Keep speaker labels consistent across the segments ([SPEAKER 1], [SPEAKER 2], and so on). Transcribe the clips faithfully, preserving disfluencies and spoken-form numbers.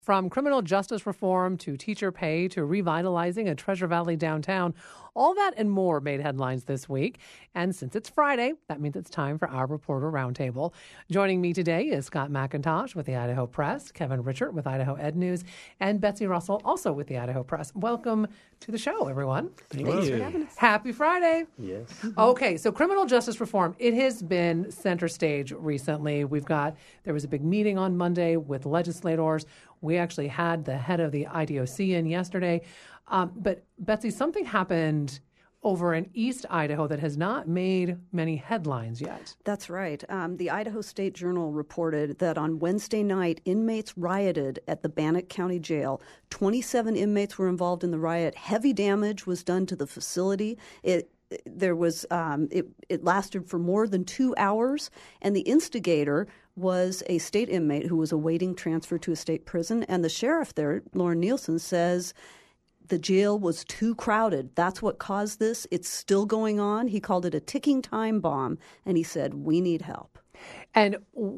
[SPEAKER 1] From criminal justice reform to teacher pay to revitalizing a Treasure Valley downtown, all that and more made headlines this week. And since it's Friday, that means it's time for our Reporter Roundtable. Joining me today is Scott McIntosh with the Idaho Press, Kevin Richert with Idaho Ed News, and Betsy Russell also with the Idaho Press. Welcome to the show, everyone.
[SPEAKER 2] Thank
[SPEAKER 1] Thanks
[SPEAKER 2] you.
[SPEAKER 1] for having us. Happy Friday.
[SPEAKER 2] Yes.
[SPEAKER 1] Okay, so criminal justice reform, it has been center stage recently. We've got, there was a big meeting on Monday with legislators. We actually had the head of the I D O C in yesterday. Um, but Betsy, something happened over in East Idaho that has not made many headlines yet.
[SPEAKER 3] That's right. Um, the Idaho State Journal reported that on Wednesday night, inmates rioted at the Bannock County Jail. twenty-seven inmates were involved in the riot. Heavy damage was done to the facility. It There was um, it, it lasted for more than two hours, and the instigator was a state inmate who was awaiting transfer to a state prison. And the sheriff there, Lauren Nielsen, says the jail was too crowded. That's what caused this. It's still going on. He called it a ticking time bomb, and he said, we need help.
[SPEAKER 1] And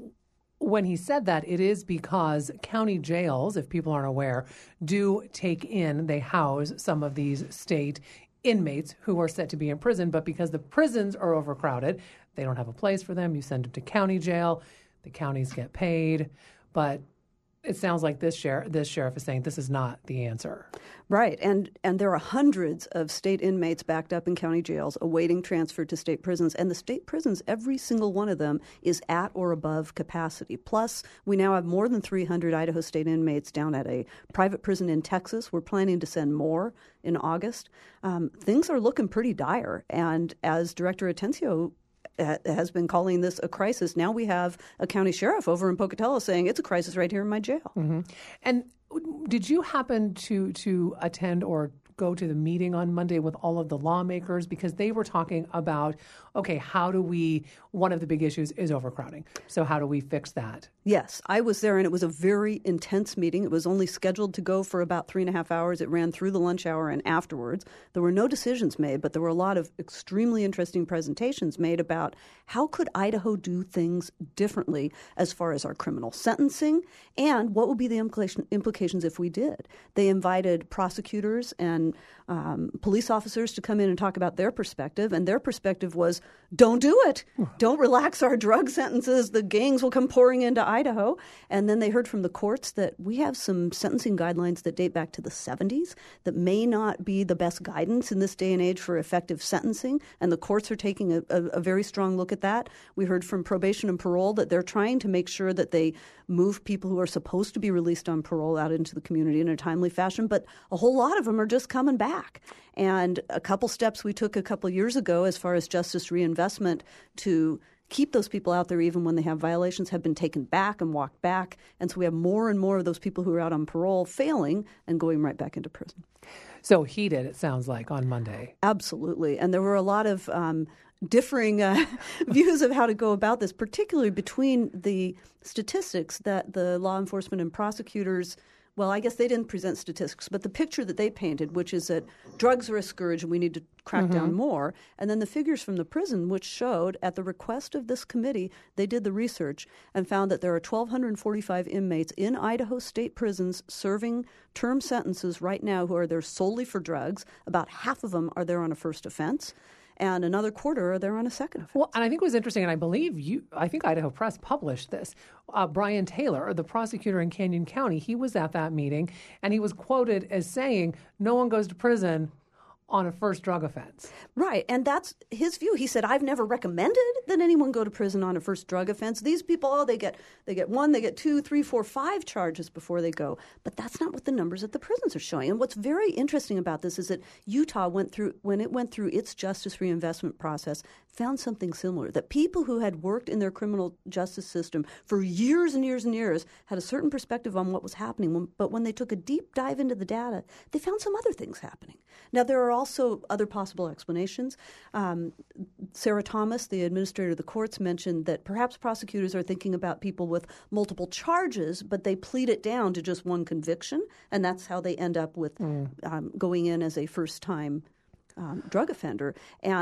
[SPEAKER 1] when he said that, it is because county jails, if people aren't aware, do take in, they house some of these state inmates who are set to be in prison, but because the prisons are overcrowded, they don't have a place for them. You send them to county jail. The counties get paid, but it sounds like this sheriff, this sheriff is saying this is not the answer.
[SPEAKER 3] Right, and and there are hundreds of state inmates backed up in county jails awaiting transfer to state prisons, and the state prisons, every single one of them is at or above capacity. Plus, we now have more than three hundred Idaho State inmates down at a private prison in Texas. We're planning to send more in August. Um, things are looking pretty dire, and as Director Atencio has been calling this a crisis. Now we have a county sheriff over in Pocatello saying it's a crisis right here in my jail.
[SPEAKER 1] Mm-hmm. And did you happen to to attend or go to the meeting on Monday with all of the lawmakers? Because they were talking about, okay, how do we, one of the big issues is overcrowding. So how do we fix that?
[SPEAKER 3] Yes, I was there, and it was a very intense meeting. It was only scheduled to go for about three and a half hours. It ran through the lunch hour and afterwards. There were no decisions made, but there were a lot of extremely interesting presentations made about how could Idaho do things differently as far as our criminal sentencing, and what would be the implication, implications if we did. They invited prosecutors and um, police officers to come in and talk about their perspective, and their perspective was, don't do it. Don't relax our drug sentences. The gangs will come pouring into Idaho. And then they heard from the courts that we have some sentencing guidelines that date back to the seventies that may not be the best guidance in this day and age for effective sentencing, and the courts are taking a, a, a very strong look at that. We heard from probation and parole that they're trying to make sure that they move people who are supposed to be released on parole out into the community in a timely fashion, but a whole lot of them are just coming back. And a couple steps we took a couple years ago as far as justice reinvestment to keep those people out there even when they have violations have been taken back and walked back. And so we have more and more of those people who are out on parole failing and going right back into prison.
[SPEAKER 1] So heated, it sounds like, on Monday.
[SPEAKER 3] Absolutely. And there were a lot of um, differing uh, views of how to go about this, particularly between the statistics that the law enforcement and prosecutors, well, I guess they didn't present statistics, but the picture that they painted, which is that drugs are a scourge and we need to crack mm-hmm. down more, and then the figures from the prison, which showed, at the request of this committee, they did the research and found that there are one thousand two hundred forty-five inmates in Idaho state prisons serving term sentences right now who are there solely for drugs. About half of them are there on a first offense, and another quarter are there on a second offense.
[SPEAKER 1] Well, and I think it was interesting, and I believe you, I think Idaho Press published this. Uh, Brian Taylor, the prosecutor in Canyon County, he was at that meeting, and he was quoted as saying, no one goes to prison on a first drug offense.
[SPEAKER 3] Right, and that's his view. He said, I've never recommended that anyone go to prison on a first drug offense. These people, oh, they get they get one, they get two, three, four, five charges before they go. But that's not what the numbers at the prisons are showing. And what's very interesting about this is that Utah went through, when it went through its justice reinvestment process, found something similar, that people who had worked in their criminal justice system for years and years and years had a certain perspective on what was happening. But when they took a deep dive into the data, they found some other things happening. Now, there are also other possible explanations. Um, Sarah Thomas, the administrator of the courts, mentioned that perhaps prosecutors are thinking about people with multiple charges, but they plead it down to just one conviction, and that's how they end up with mm. um, going in as a first-time um, drug offender. And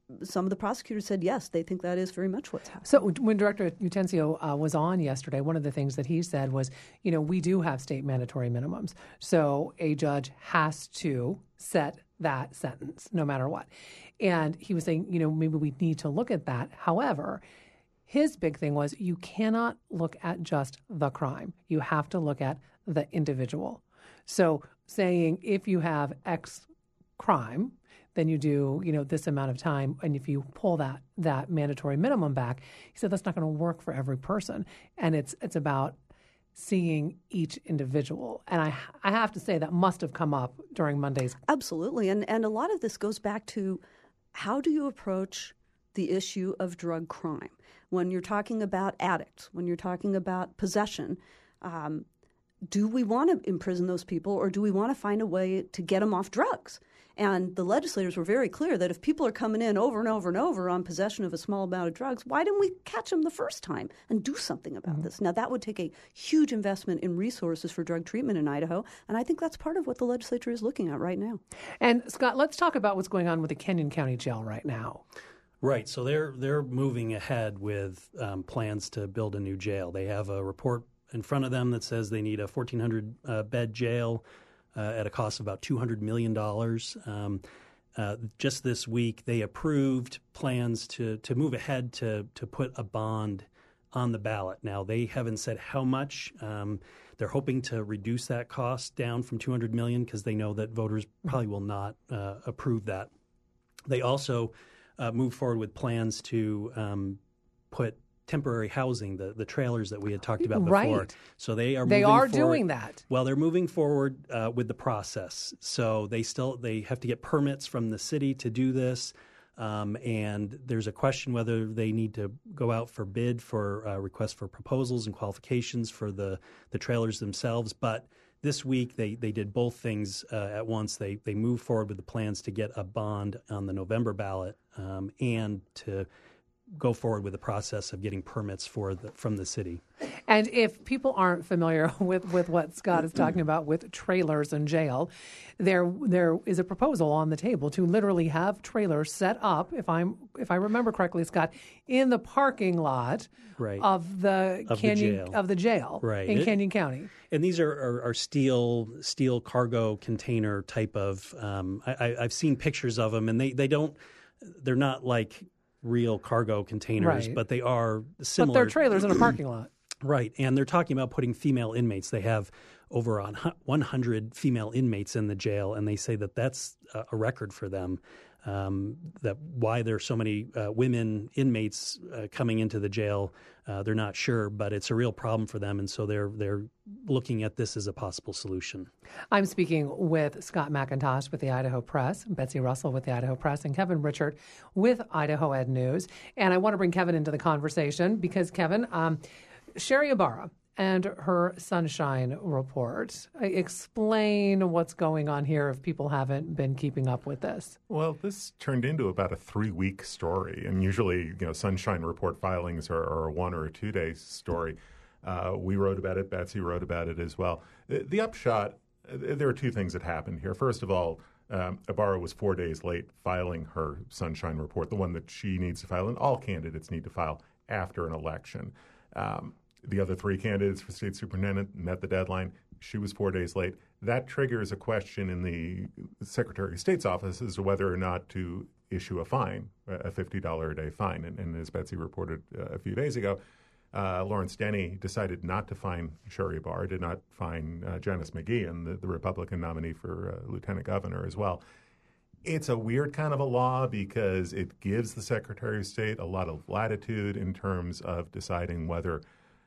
[SPEAKER 3] some of the prosecutors said, yes, they think that is very much what's happening.
[SPEAKER 1] So when Director Utencio uh, was on yesterday, one of the things that he said was, you know, we do have state mandatory minimums. So a judge has to set that sentence no matter what. And he was saying, you know, maybe we need to look at that. However, his big thing was you cannot look at just the crime. You have to look at the individual. So saying if you have X crime, then you do, you know, this amount of time. And if you pull that that mandatory minimum back, he said that's not going to work for every person. And it's it's about seeing each individual. And I I have to say that must have come up during Monday's.
[SPEAKER 3] Absolutely. And and a lot of this goes back to how do you approach the issue of drug crime? When you're talking about addicts, when you're talking about possession, um, do we want to imprison those people or do we want to find a way to get them off drugs? And the legislators were very clear that if people are coming in over and over and over on possession of a small amount of drugs, why didn't we catch them the first time and do something about mm-hmm. this? Now, that would take a huge investment in resources for drug treatment in Idaho, and I think that's part of what the legislature is looking at right now.
[SPEAKER 1] And, Scott, let's talk about what's going on with the Kenyon County Jail right now.
[SPEAKER 2] Right. So they're they're moving ahead with um, plans to build a new jail. They have a report in front of them that says they need a fourteen hundred uh, bed jail uh, at a cost of about two hundred million dollars. Um, uh, just this week, they approved plans to to move ahead to to put a bond on the ballot. Now, they haven't said how much. Um, they're hoping to reduce that cost down from two hundred million dollars because they know that voters probably will not uh, approve that. They also uh, moved forward with plans to um, put temporary housing, the, the trailers that we had talked about before.
[SPEAKER 1] Right.
[SPEAKER 2] So they are
[SPEAKER 1] they
[SPEAKER 2] moving
[SPEAKER 1] are
[SPEAKER 2] forward.
[SPEAKER 1] doing that.
[SPEAKER 2] Well, they're moving forward uh, with the process. So they still they have to get permits from the city to do this. Um, and there's a question whether they need to go out for bid for uh, requests for proposals and qualifications for the, the trailers themselves. But this week they, they did both things uh, at once. They they moved forward with the plans to get a bond on the November ballot um, and to go forward with the process of getting permits for the, from the city.
[SPEAKER 1] And if people aren't familiar with, with what Scott is talking about with trailers in jail, there there is a proposal on the table to literally have trailers set up, if I'm if I remember correctly, Scott, in the parking lot
[SPEAKER 2] right.
[SPEAKER 1] of the
[SPEAKER 2] of
[SPEAKER 1] Canyon
[SPEAKER 2] the jail.
[SPEAKER 1] of the jail
[SPEAKER 2] right.
[SPEAKER 1] in
[SPEAKER 2] it,
[SPEAKER 1] Canyon County.
[SPEAKER 2] And these are, are, are steel steel cargo container type of. Um, I, I, I've seen pictures of them, and they, they don't. They're not like real cargo containers,
[SPEAKER 1] right.
[SPEAKER 2] but they are similar.
[SPEAKER 1] But they're trailers in a parking lot.
[SPEAKER 2] Right. And they're talking about putting female inmates. They have over one hundred female inmates in the jail, and they say that that's a record for them, um, that why there are so many uh, women inmates uh, coming into the jail. Uh, they're not sure, but it's a real problem for them, and so they're they're looking at this as a possible solution.
[SPEAKER 1] I'm speaking with Scott McIntosh with the Idaho Press, Betsy Russell with the Idaho Press, and Kevin Richert with Idaho Ed News. And I want to bring Kevin into the conversation because, Kevin, um, Sherry Ibarra and her Sunshine Report. Explain what's going on here if people haven't been keeping up with this.
[SPEAKER 4] Well, this turned into about a three-week story, and usually, you know, Sunshine Report filings are, are a one or a two-day story. Uh, we wrote about it. Betsy wrote about it as well. The, the upshot, there are two things that happened here. First of all, um, Ibarra was four days late filing her Sunshine Report, the one that she needs to file, and all candidates need to file after an election. Um, The other three candidates for state superintendent met the deadline. She was four days late. That triggers a question in the Secretary of State's office as to whether or not to issue a fine, a fifty dollars a day fine. And, and as Betsy reported uh, a few days ago, uh, Lawrence Denny decided not to fine Sherry Ibarra, did not fine uh, Janice McGeehan, the, the Republican nominee for uh, lieutenant governor as well. It's a weird kind of a law because it gives the Secretary of State a lot of latitude in terms of deciding whether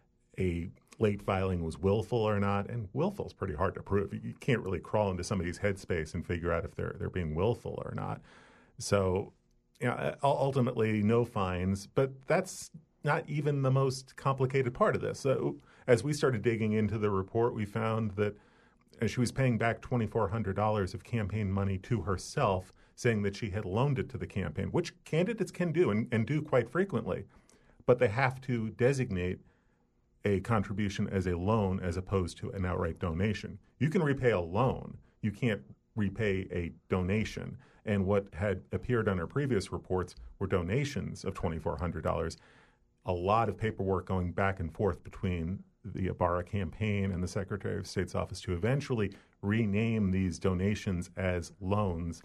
[SPEAKER 4] a late filing was willful or not, and willful is pretty hard to prove. You can't really crawl into somebody's headspace and figure out if they're they're being willful or not. So, you know, ultimately, no fines, but that's not even the most complicated part of this. So, as we started digging into the report, we found that she was paying back twenty-four hundred dollars of campaign money to herself, saying that she had loaned it to the campaign, which candidates can do and, and do quite frequently, but they have to designate a contribution as a loan as opposed to an outright donation. You can repay a loan. You can't repay a donation. And what had appeared on our previous reports were donations of twenty-four hundred dollars. A lot of paperwork going back and forth between the Ibarra campaign and the Secretary of State's office to eventually rename these donations as loans.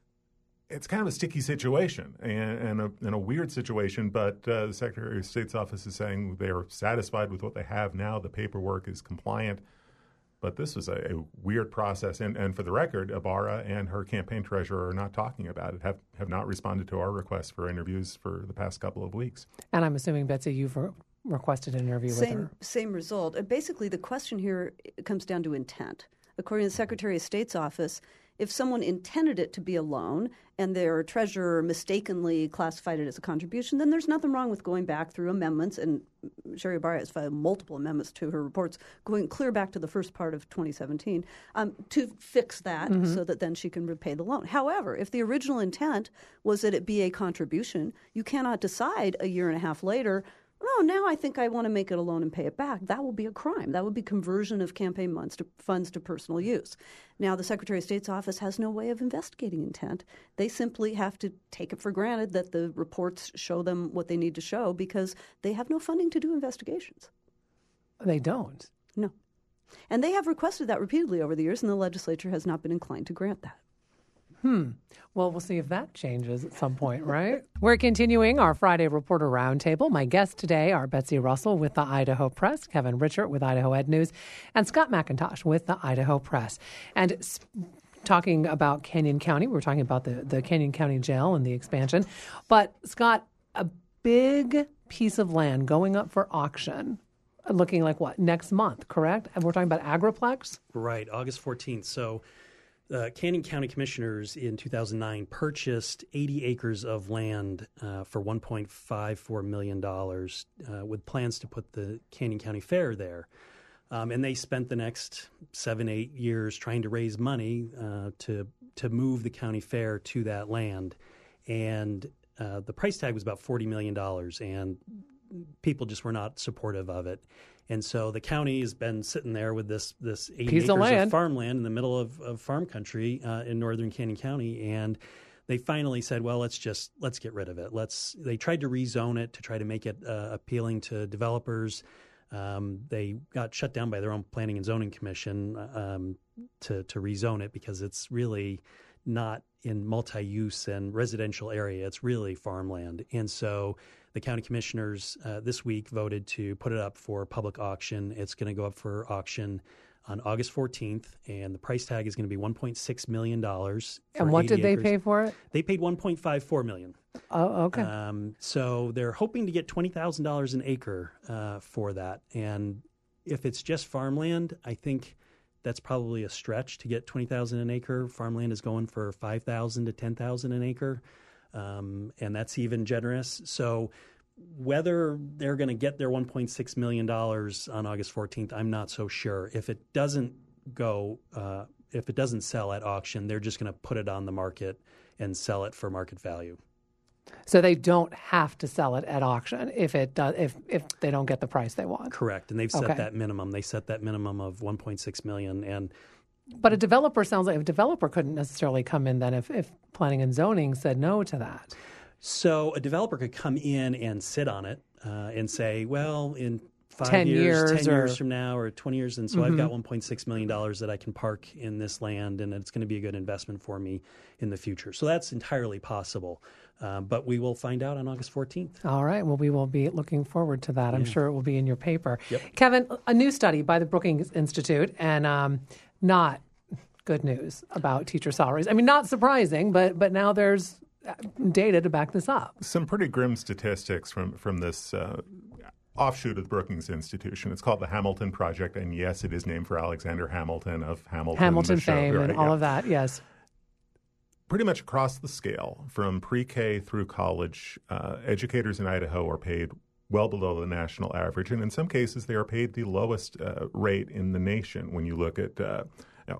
[SPEAKER 4] It's kind of a sticky situation and, and, a, and a weird situation, but uh, the Secretary of State's office is saying they are satisfied with what they have now. The paperwork is compliant. But this was a, a weird process. And, and for the record, Ibarra and her campaign treasurer are not talking about it, have, have not responded to our requests for interviews for the past couple of weeks.
[SPEAKER 1] And I'm assuming, Betsy, you've re- requested an interview
[SPEAKER 3] same,
[SPEAKER 1] with her.
[SPEAKER 3] Same result. Uh, basically, the question here comes down to intent. According to the Secretary of State's office, if someone intended it to be a loan and their treasurer mistakenly classified it as a contribution, then there's nothing wrong with going back through amendments. And Sherry Ibarra has filed multiple amendments to her reports, going clear back to the first part of twenty seventeen, um, to fix that mm-hmm. so that then she can repay the loan. However, if the original intent was that it be a contribution, you cannot decide a year and a half later, oh, now I think I want to make it a loan and pay it back. That will be a crime. That would be conversion of campaign funds to, funds to personal use. Now, the Secretary of State's office has no way of investigating intent. They simply have to take it for granted that the reports show them what they need to show because they have no funding to do investigations.
[SPEAKER 1] They don't?
[SPEAKER 3] No. And they have requested that repeatedly over the years, and the legislature has not been inclined to grant that.
[SPEAKER 1] Hmm. Well, we'll see if that changes at some point, right? We're continuing our Friday Reporter Roundtable. My guests today are Betsy Russell with the Idaho Press, Kevin Richert with Idaho Ed News, and Scott McIntosh with the Idaho Press. And talking about Canyon County, we were talking about the, the Canyon County Jail and the expansion. But, Scott, a big piece of land going up for auction, looking like what, next month, correct? And we're talking about Agriplex?
[SPEAKER 2] Right, August fourteenth. So Uh, Canyon County Commissioners in two thousand nine purchased eighty acres of land uh, for one point five four million dollars uh, with plans to put the Canyon County Fair there. Um, and they spent the next seven, eight years trying to raise money uh, to to move the county fair to that land. And uh, the price tag was about forty million dollars, and people just were not supportive of it. And so the county has been sitting there with this this eighty
[SPEAKER 1] Piece
[SPEAKER 2] acres
[SPEAKER 1] of, land.
[SPEAKER 2] of farmland in the middle of, of farm country uh, in northern Canyon County, and they finally said, "Well, let's just let's get rid of it." Let's. They tried to rezone it to try to make it uh, appealing to developers. Um, they got shut down by their own Planning and Zoning Commission um, to to rezone it because it's really not in multi-use and residential area. It's really farmland, and so the county commissioners uh, this week voted to put it up for public auction. It's going to go up for auction on August fourteenth, and the price tag is going to be one point six million dollars.
[SPEAKER 1] And what did they
[SPEAKER 2] acres.
[SPEAKER 1] pay for it?
[SPEAKER 2] They paid one point five four million dollars.
[SPEAKER 1] Oh, okay.
[SPEAKER 2] Um, so they're hoping to get twenty thousand dollars an acre uh, for that. And if it's just farmland, I think that's probably a stretch to get twenty thousand dollars an acre. Farmland is going for five thousand dollars to ten thousand dollars an acre. Um, and that's even generous. So whether they're going to get their one point six million dollars on August fourteenth, I'm not so sure. If it doesn't go, uh, if it doesn't sell at auction, they're just going to put it on the market and sell it for market value.
[SPEAKER 1] So they don't have to sell it at auction if it does, if if they don't get the price they want.
[SPEAKER 2] Correct, and they've set
[SPEAKER 1] Okay.
[SPEAKER 2] that minimum. They set that minimum of one point six million dollars, and
[SPEAKER 1] But a developer sounds like a developer couldn't necessarily come in then if, if planning and zoning said no to that.
[SPEAKER 2] so a developer could come in and sit on it uh, and say, well, in five
[SPEAKER 1] ten
[SPEAKER 2] years,
[SPEAKER 1] years
[SPEAKER 2] ten
[SPEAKER 1] or-
[SPEAKER 2] years from now, or twenty years, and so
[SPEAKER 1] Mm-hmm.
[SPEAKER 2] I've got one point six million dollars that I can park in this land, and it's going to be a good investment for me in the future. So that's entirely possible, uh, but we will find out on August fourteenth.
[SPEAKER 1] All right. Well, we will be looking forward to that. I'm sure it will be in your paper.
[SPEAKER 2] Yep.
[SPEAKER 1] Kevin, a new study by the Brookings Institute, and um, not good news about teacher salaries. I mean, not surprising, but but now there's data to back this up.
[SPEAKER 4] Some pretty grim statistics from, from this uh, offshoot of the Brookings Institution. It's called the Hamilton Project, and yes, it is named for Alexander Hamilton of Hamilton.
[SPEAKER 1] Hamilton
[SPEAKER 4] the show,
[SPEAKER 1] fame
[SPEAKER 4] right,
[SPEAKER 1] and all
[SPEAKER 4] yeah.
[SPEAKER 1] of that, yes.
[SPEAKER 4] Pretty much across the scale, from pre-K through college, uh, educators in Idaho are paid well below the national average, and in some cases they are paid the lowest uh, rate in the nation. When you look at uh, you know,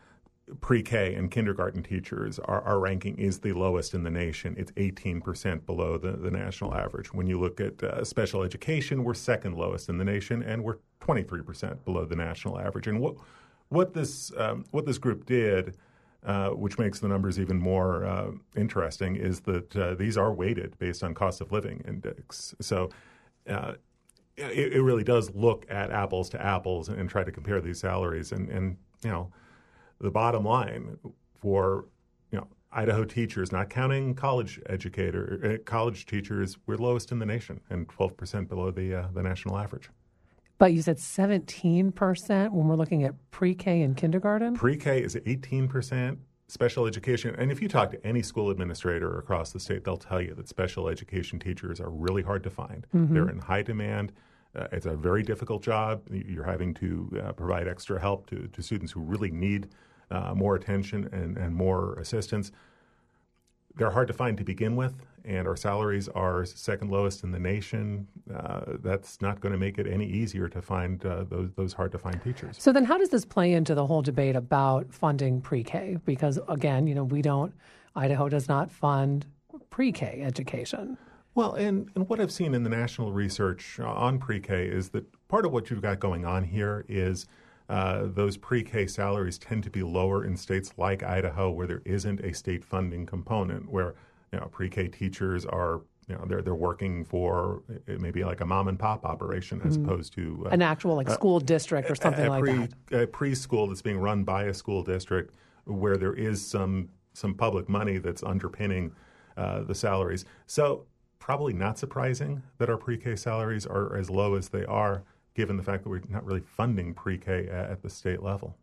[SPEAKER 4] pre-K and kindergarten teachers, our, our ranking is the lowest in the nation. It's eighteen percent below the, the national average. When you look at uh, special education, we're second lowest in the nation, and we're twenty-three percent below the national average. And what what this um, what this group did uh, which makes the numbers even more uh, interesting, is that uh, these are weighted based on cost of living index. So uh, it, it really does look at apples to apples and, and try to compare these salaries. And, and, you know, the bottom line for, you know, Idaho teachers, not counting college educator, uh, college teachers, we're lowest in the nation and twelve percent below the uh, the national average.
[SPEAKER 1] But you said seventeen percent when we're looking at pre-K and kindergarten?
[SPEAKER 4] Pre-K is eighteen percent. Special education, and if you talk to any school administrator across the state, they'll tell you that special education teachers are really hard to find. Mm-hmm. They're in high demand. Uh, it's a very difficult job. You're having to uh, provide extra help to, to students who really need uh, more attention and, and more assistance. They're hard to find to begin with, and our salaries are second lowest in the nation. Uh, that's not going to make it any easier to find uh, those those hard-to-find teachers.
[SPEAKER 1] So then how does this play into the whole debate about funding pre-K? Because, again, you know, we don't, Idaho does not fund pre-K education.
[SPEAKER 4] Well, and, and what I've seen in the national research on pre-K is that part of what you've got going on here is Uh, those pre-K salaries tend to be lower in states like Idaho, where there isn't a state funding component, where you know pre-K teachers are you know they're they're working for it may be like a mom and pop operation as mm. opposed to uh,
[SPEAKER 1] an actual like school uh, district or something
[SPEAKER 4] a, a
[SPEAKER 1] like
[SPEAKER 4] pre,
[SPEAKER 1] that.
[SPEAKER 4] A preschool that's being run by a school district, where there is some some public money that's underpinning uh, the salaries. So probably not surprising that our pre-K salaries are as low as they are, given the fact that we're not really funding pre-K at the state level.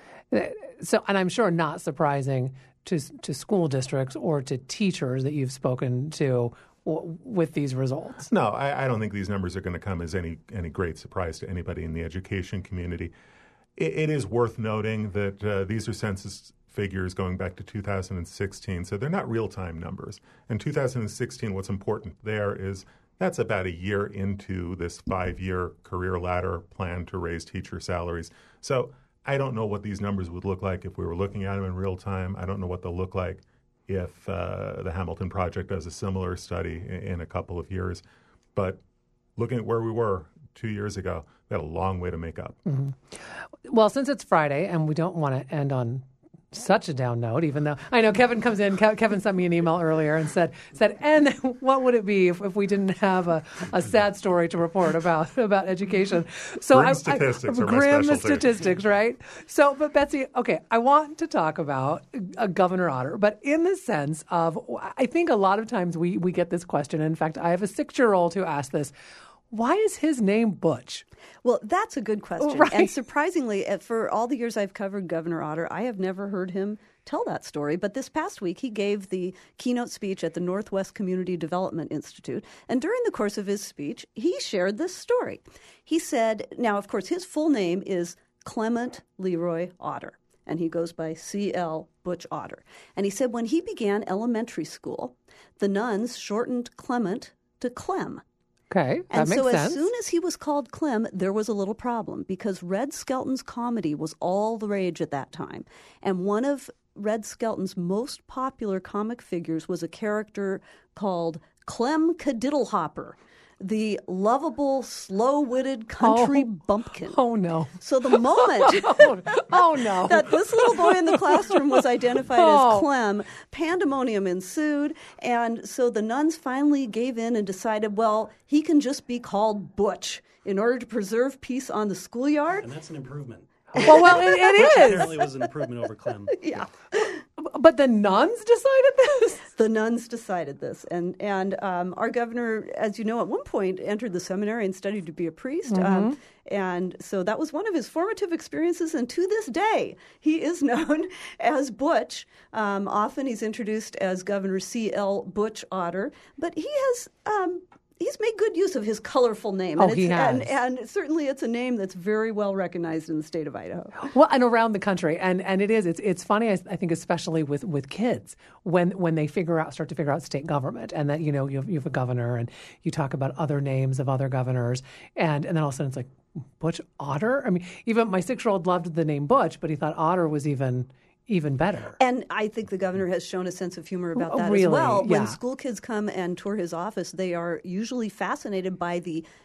[SPEAKER 1] So, and I'm sure not surprising to to school districts or to teachers that you've spoken to w- with these results.
[SPEAKER 4] No, I, I don't think these numbers are going to come as any any great surprise to anybody in the education community. It, it is worth noting that uh, these are census figures going back to two thousand sixteen, so they're not real-time numbers. In two thousand sixteen, what's important there is that's about a year into this five-year career ladder plan to raise teacher salaries. So I don't know what these numbers would look like if we were looking at them in real time. I don't know what they'll look like if uh, the Hamilton Project does a similar study in, in a couple of years. But looking at where we were two years ago, we had a long way to make up.
[SPEAKER 1] Mm-hmm. Well, since it's Friday and we don't want to end on such a down note, even though I know Kevin comes in. Ke- Kevin sent me an email earlier and said, said, and what would it be if, if we didn't have a, a sad story to report about about education? So
[SPEAKER 4] grim
[SPEAKER 1] I,
[SPEAKER 4] statistics
[SPEAKER 1] I,
[SPEAKER 4] are my
[SPEAKER 1] grim
[SPEAKER 4] specialty.
[SPEAKER 1] statistics, right? So, but Betsy, okay, I want to talk about uh, Governor Otter, but in the sense of, I think a lot of times we we get this question. In fact, I have a six-year-old who asked this. Why is his name Butch?
[SPEAKER 3] Well, that's a good question.
[SPEAKER 1] Right.
[SPEAKER 3] And surprisingly, for all the years I've covered Governor Otter, I have never heard him tell that story. But this past week, he gave the keynote speech at the Northwest Community Development Institute. And during the course of his speech, he shared this story. He said, now, of course, his full name is Clement Leroy Otter, and he goes by C L Butch Otter. And he said when he began elementary school, the nuns shortened Clement to Clem.
[SPEAKER 1] Okay, that
[SPEAKER 3] and
[SPEAKER 1] makes
[SPEAKER 3] so
[SPEAKER 1] sense.
[SPEAKER 3] as soon as he was called Clem, there was a little problem because Red Skelton's comedy was all the rage at that time. And one of Red Skelton's most popular comic figures was a character called Clem Cadiddlehopper, the lovable, slow-witted country
[SPEAKER 1] oh.
[SPEAKER 3] bumpkin.
[SPEAKER 1] Oh, no.
[SPEAKER 3] So the moment
[SPEAKER 1] oh, oh, no.
[SPEAKER 3] that this little boy in the classroom was identified
[SPEAKER 1] oh.
[SPEAKER 3] as Clem, pandemonium ensued. And so the nuns finally gave in and decided, well, he can just be called Butch in order to preserve peace on the schoolyard.
[SPEAKER 2] And that's an improvement.
[SPEAKER 1] Well, well, it, it is.
[SPEAKER 2] Apparently, was an improvement over Clem.
[SPEAKER 3] Yeah.
[SPEAKER 1] But the nuns decided this?
[SPEAKER 3] The nuns decided this. And and um, our governor, as you know, at one point entered the seminary and studied to be a priest. Mm-hmm. Um, and so that was one of his formative experiences. And to this day, he is known as Butch. Um, often he's introduced as Governor C L Butch Otter. But he has... Um, He's made good use of his colorful name.
[SPEAKER 1] Oh,
[SPEAKER 3] and it's,
[SPEAKER 1] he has.
[SPEAKER 3] And, and certainly it's a name that's very well recognized in the state of Idaho.
[SPEAKER 1] Well, and around the country. And and it is. It's it's funny, I, I think, especially with, with kids, when when they figure out, start to figure out state government and that, you know, you have, you have a governor and you talk about other names of other governors. And, and then all of a sudden it's like, Butch Otter? I mean, even my six-year-old loved the name Butch, but he thought Otter was even... even better.
[SPEAKER 3] And I think the governor has shown a sense of humor about that
[SPEAKER 1] really?
[SPEAKER 3] as well.
[SPEAKER 1] Yeah.
[SPEAKER 3] When school kids come and tour his office, they are usually fascinated by the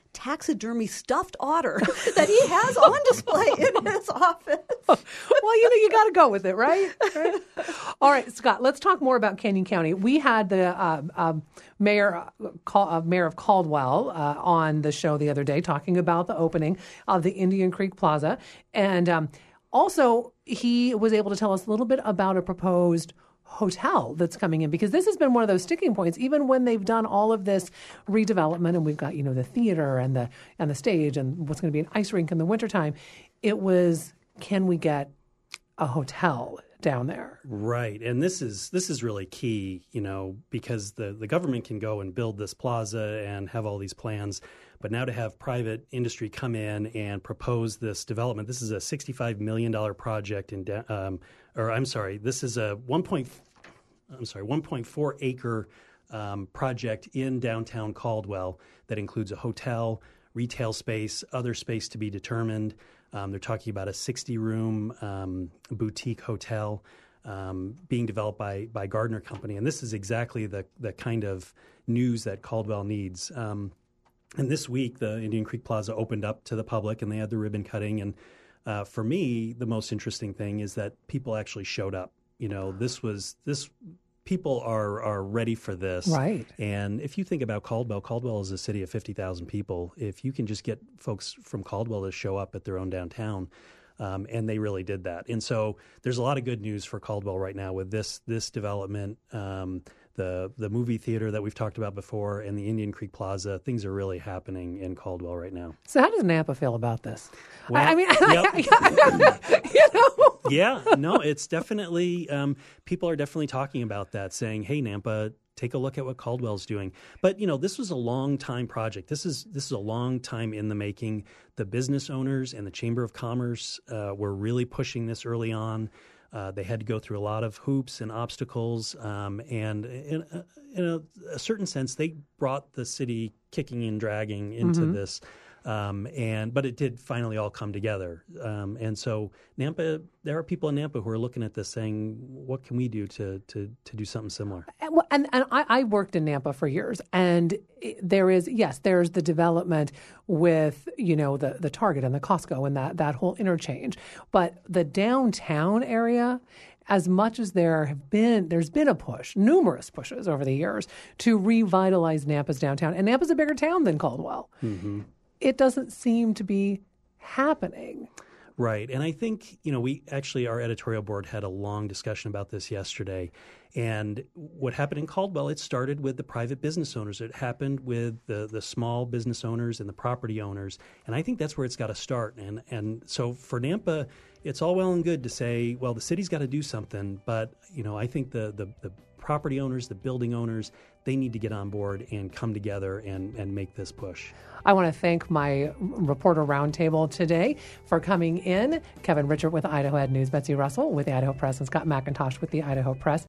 [SPEAKER 3] taxidermy stuffed otter that he has on display in his office.
[SPEAKER 1] Well, you know, you got to go with it, right? right? All right, Scott, let's talk more about Canyon County. We had the uh, uh, mayor, uh, mayor of Caldwell uh, on the show the other day talking about the opening of the Indian Creek Plaza. And um, also, he was able to tell us a little bit about a proposed hotel that's coming in, because this has been one of those sticking points. Even when they've done all of this redevelopment, and we've got, you know, the theater and the and the stage and what's going to be an ice rink in the wintertime, it was, can we get a hotel down there?
[SPEAKER 2] Right. And this is this is really key, you know, because the, the government can go and build this plaza and have all these plans. But now to have private industry come in and propose this development, this is a sixty-five million dollars project in, um, or I'm sorry, this is a one point, I'm sorry, one point four acre um, project in downtown Caldwell that includes a hotel, retail space, other space to be determined. Um, they're talking about a sixty room um, boutique hotel um, being developed by by Gardner Company, and this is exactly the the kind of news that Caldwell needs. Um, And this week, the Indian Creek Plaza opened up to the public, and they had the ribbon cutting. And uh, for me, the most interesting thing is that people actually showed up. You know, this was this. People are are ready for this,
[SPEAKER 1] right?
[SPEAKER 2] And if you think about Caldwell, Caldwell is a city of fifty thousand people. If you can just get folks from Caldwell to show up at their own downtown, um, and they really did that. And so there's a lot of good news for Caldwell right now with this this development. Um, The the movie theater that we've talked about before and the Indian Creek Plaza, things are really happening in Caldwell right now.
[SPEAKER 1] So how does Nampa feel about this?
[SPEAKER 2] Well,
[SPEAKER 1] I, I mean,
[SPEAKER 2] yep.
[SPEAKER 1] you know.
[SPEAKER 2] Yeah, no, it's definitely, um, people are definitely talking about that, saying, hey, Nampa, take a look at what Caldwell's doing. But, you know, this was a long time project. This is this is a long time in the making. The business owners and the Chamber of Commerce uh, were really pushing this early on. Uh, they had to go through a lot of hoops and obstacles, um, and in, a, in a, a certain sense, they brought the city kicking and dragging into mm-hmm. this. Um, and but it did finally all come together. Um, and so Nampa, there are people in Nampa who are looking at this saying, what can we do to to, to do something similar?
[SPEAKER 1] And, and, and I, I worked in Nampa for years, and there is, yes, there's the development with, you know, the, the Target and the Costco and that, that whole interchange. But the downtown area, as much as there have been, there's been a push, numerous pushes over the years to revitalize Nampa's downtown. And Nampa's a bigger town than Caldwell. Mm-hmm. It doesn't seem to be happening.
[SPEAKER 2] Right. And I think, you know, we actually, our editorial board had a long discussion about this yesterday. And what happened in Caldwell, it started with the private business owners. It happened with the, the small business owners and the property owners. And I think that's where it's got to start. And and so for Nampa, it's all well and good to say, well, the city's got to do something. But, you know, I think the, the, the property owners, the building owners, they need to get on board and come together and, and make this push.
[SPEAKER 1] I want to thank my reporter roundtable today for coming in. Kevin Richert with Idaho Ed News, Betsy Russell with the Idaho Press, and Scott McIntosh with the Idaho Press.